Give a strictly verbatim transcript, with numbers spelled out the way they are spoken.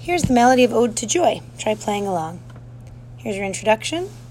Here's the melody of Ode to Joy. Try playing along. Here's your introduction.